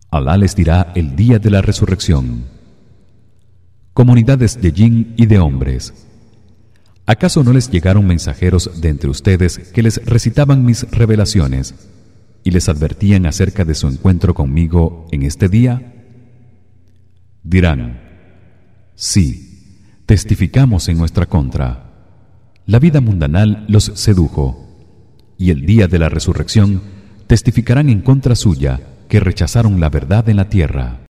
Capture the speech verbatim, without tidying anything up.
Alá les dirá el día de la resurrección: comunidades de jin y de hombres, ¿acaso no les llegaron mensajeros de entre ustedes que les recitaban mis revelaciones y les advertían acerca de su encuentro conmigo en este día? Dirán: sí, testificamos en nuestra contra. La vida mundanal los sedujo, y el día de la resurrección testificarán en contra suya que rechazaron la verdad en la tierra.